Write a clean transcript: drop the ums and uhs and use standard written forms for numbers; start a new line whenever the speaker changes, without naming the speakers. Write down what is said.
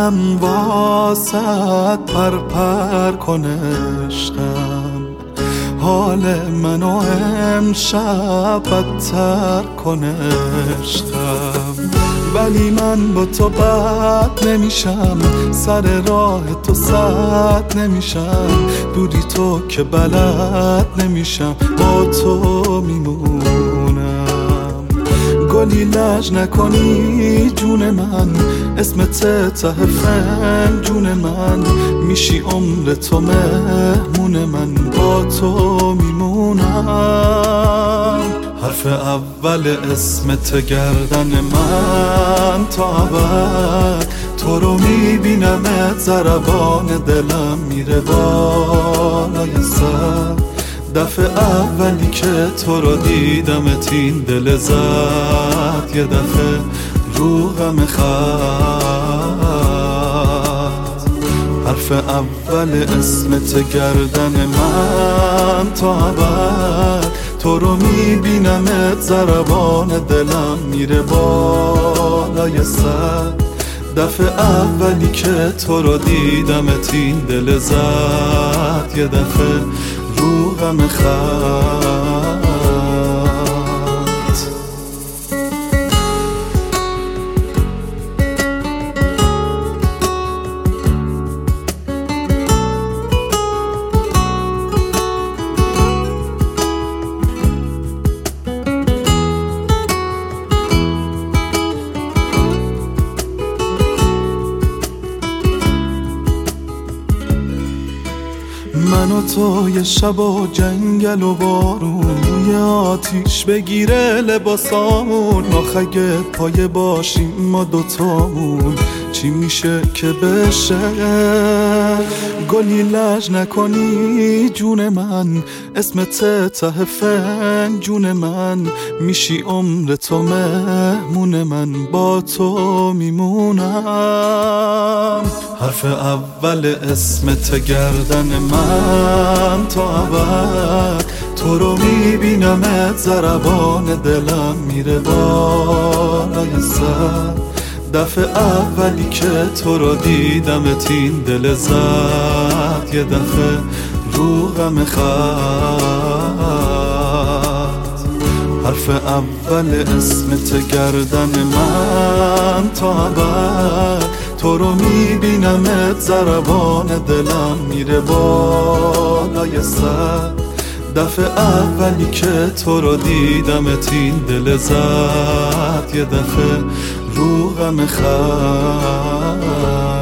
من واسط پر کنه عشقم، حال منو امشب بدتر کنه عشقم. ولی من با تو بد نمیشم، سر راه تو سد نمیشم، بودی تو که بلد نمیشم، با تو میمونم. گلی لج نکنی جون من، اسمت ته فنجون من، میشی عمر تو مهمون من، با تو میمونم. حرف اول اسمت گردن من تا ابد، تو رو میبینمت ضربان دلم میره بالای سر. دفعه اولی که تو رو دیدمت این دل زد یه دفعه رو غم خط. حرف اول اسمت گردن من تا ابد، تو رو میبینمت ضربان دلم میره بالای سر. دفعه اولی که تو رو دیدمت این دل زد یه دفعه رو غم خط. من و تو یه شب و جنگل و بارون، روی آتیش بگیره لباسامون، آخ اگه پایه باشیم ما دوتامون چی میشه که بشه. گلی لج نکنی جون من، اسمت ته فنجون من، میشی عمر تو مهمون من، با تو میمونم. حرف اول اسمت گردن من تا ابد، تو رو میبینمت ضربان دلم میره بالای سر. دفعه اولی که تو رو دیدمت این دل زد یه دفعه رو غم خط. حرف اول اسمت گردن من تا ابد، تو رو میبینمت ضربان دلم میره بالای سر. دفعه اولی که تو رو دیدمت این دل زد یه دفعه رو غم خط.